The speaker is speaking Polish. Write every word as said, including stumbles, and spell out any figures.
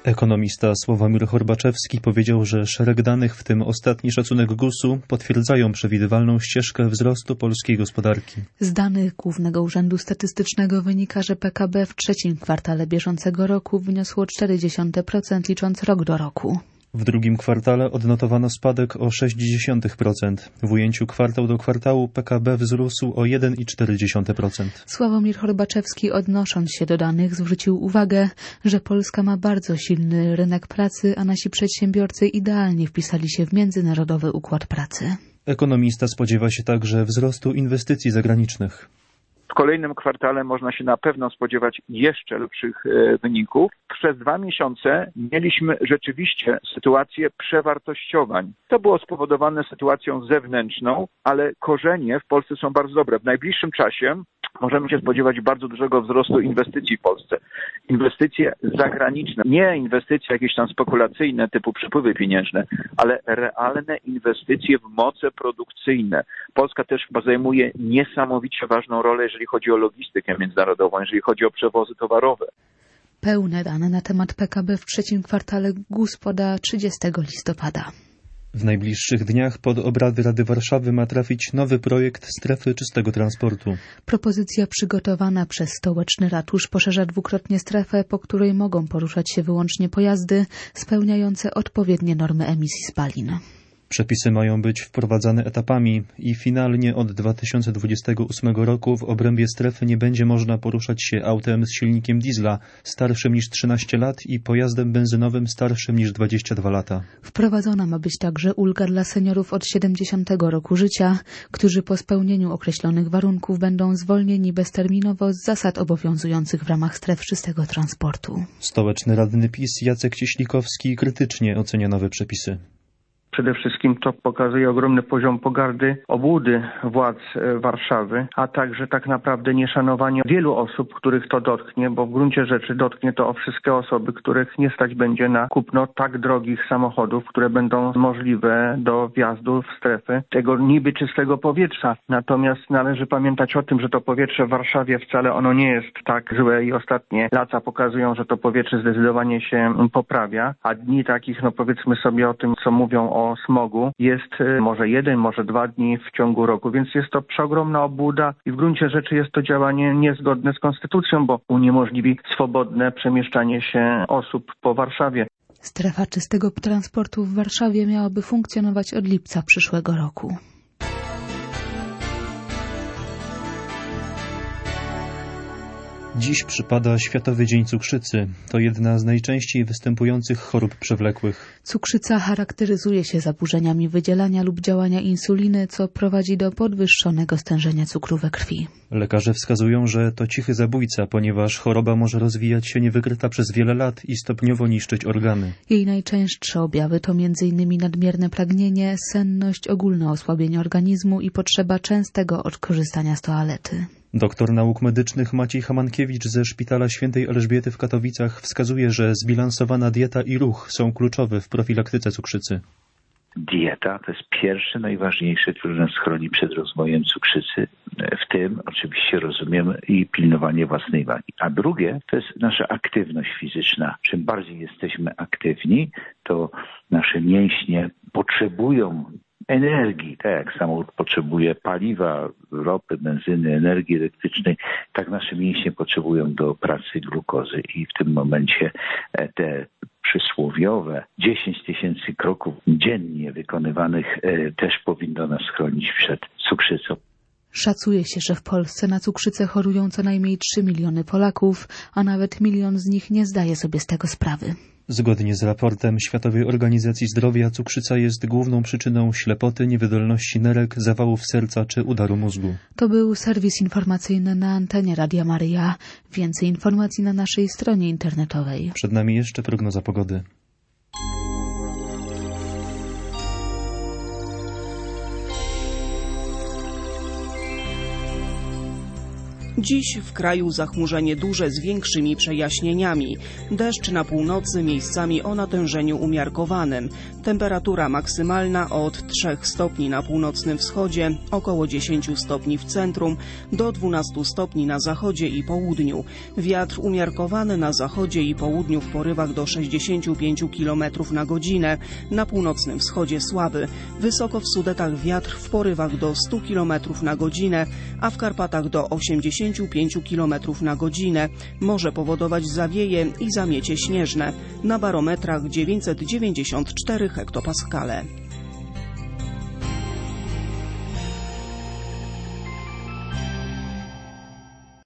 Ekonomista Sławomir Horbaczewski powiedział, że szereg danych, w tym ostatni szacunek gusu, potwierdzają przewidywalną ścieżkę wzrostu polskiej gospodarki. Z danych Głównego Urzędu Statystycznego wynika, że P K B w trzecim kwartale bieżącego roku wyniosło cztery przecinek pięć procent licząc rok do roku. W drugim kwartale odnotowano spadek o sześć przecinek pięć procent. W ujęciu kwartał do kwartału P K B wzrósł o jeden przecinek cztery procent. Sławomir Horbaczewski, odnosząc się do danych, zwrócił uwagę, że Polska ma bardzo silny rynek pracy, a nasi przedsiębiorcy idealnie wpisali się w międzynarodowy układ pracy. Ekonomista spodziewa się także wzrostu inwestycji zagranicznych. W kolejnym kwartale można się na pewno spodziewać jeszcze lepszych wyników. Przez dwa miesiące mieliśmy rzeczywiście sytuację przewartościowań. To było spowodowane sytuacją zewnętrzną, ale korzenie w Polsce są bardzo dobre. W najbliższym czasie możemy się spodziewać bardzo dużego wzrostu inwestycji w Polsce. Inwestycje zagraniczne, nie inwestycje jakieś tam spekulacyjne typu przepływy pieniężne, ale realne inwestycje w moce produkcyjne. Polska też chyba zajmuje niesamowicie ważną rolę, jeżeli chodzi o logistykę międzynarodową, jeżeli chodzi o przewozy towarowe. Pełne dane na temat P K B w trzecim kwartale G U S poda trzydziestego listopada. W najbliższych dniach pod obrady Rady Warszawy ma trafić nowy projekt strefy czystego transportu. Propozycja przygotowana przez stołeczny ratusz poszerza dwukrotnie strefę, po której mogą poruszać się wyłącznie pojazdy spełniające odpowiednie normy emisji spalin. Przepisy mają być wprowadzane etapami i finalnie od dwa tysiące dwudziestego ósmego roku w obrębie strefy nie będzie można poruszać się autem z silnikiem diesla starszym niż trzynaście lat i pojazdem benzynowym starszym niż dwadzieścia dwa lata. Wprowadzona ma być także ulga dla seniorów od siedemdziesiątego roku życia, którzy po spełnieniu określonych warunków będą zwolnieni bezterminowo z zasad obowiązujących w ramach stref czystego transportu. Stołeczny radny PiS Jacek Cieślikowski krytycznie ocenia nowe przepisy. Przede wszystkim to pokazuje ogromny poziom pogardy, obłudy władz Warszawy, a także tak naprawdę nieszanowanie wielu osób, których to dotknie, bo w gruncie rzeczy dotknie to o wszystkie osoby, których nie stać będzie na kupno tak drogich samochodów, które będą możliwe do wjazdu w strefę tego niby czystego powietrza. Natomiast należy pamiętać o tym, że to powietrze w Warszawie wcale ono nie jest tak złe i ostatnie lata pokazują, że to powietrze zdecydowanie się poprawia, a dni takich, no powiedzmy sobie o tym, co mówią o o smogu jest może jeden, może dwa dni w ciągu roku, więc jest to przeogromna obłuda i w gruncie rzeczy jest to działanie niezgodne z konstytucją, bo uniemożliwi swobodne przemieszczanie się osób po Warszawie. Strefa czystego transportu w Warszawie miałaby funkcjonować od lipca przyszłego roku. Dziś przypada Światowy Dzień Cukrzycy. To jedna z najczęściej występujących chorób przewlekłych. Cukrzyca charakteryzuje się zaburzeniami wydzielania lub działania insuliny, co prowadzi do podwyższonego stężenia cukru we krwi. Lekarze wskazują, że to cichy zabójca, ponieważ choroba może rozwijać się niewykryta przez wiele lat i stopniowo niszczyć organy. Jej najczęstsze objawy to między innymi nadmierne pragnienie, senność, ogólne osłabienie organizmu i potrzeba częstego odkorzystania z toalety. Doktor nauk medycznych Maciej Hamankiewicz ze Szpitala Świętej Elżbiety w Katowicach wskazuje, że zbilansowana dieta i ruch są kluczowe w profilaktyce cukrzycy. Dieta to jest pierwsze, najważniejsze, które nas chroni przed rozwojem cukrzycy. W tym oczywiście rozumiem i pilnowanie własnej wagi. A drugie to jest nasza aktywność fizyczna. Czym bardziej jesteśmy aktywni, to nasze mięśnie potrzebują energii, tak jak samochód potrzebuje paliwa, ropy, benzyny, energii elektrycznej, tak nasze mięśnie potrzebują do pracy glukozy i w tym momencie te przysłowiowe dziesięć tysięcy kroków dziennie wykonywanych też powinno nas chronić przed cukrzycą. Szacuje się, że w Polsce na cukrzycę chorują co najmniej trzy miliony Polaków, a nawet milion z nich nie zdaje sobie z tego sprawy. Zgodnie z raportem Światowej Organizacji Zdrowia cukrzyca jest główną przyczyną ślepoty, niewydolności nerek, zawałów serca czy udaru mózgu. To był serwis informacyjny na antenie Radia Maryja. Więcej informacji na naszej stronie internetowej. Przed nami jeszcze prognoza pogody. Dziś w kraju zachmurzenie duże z większymi przejaśnieniami. Deszcz na północy, miejscami o natężeniu umiarkowanym. Temperatura maksymalna od trzech stopni na północnym wschodzie, około dziesięciu stopni w centrum, do dwunastu stopni na zachodzie i południu. Wiatr umiarkowany na zachodzie i południu w porywach do sześćdziesięciu pięciu kilometrów na godzinę, na północnym wschodzie słaby. Wysoko w Sudetach wiatr w porywach do stu kilometrów na godzinę, a w Karpatach do osiemdziesięciu pięciu kilometrów na godzinę. Może powodować zawieje i zamiecie śnieżne. Na barometrach dziewięćset dziewięćdziesiąt cztery hektopaskale.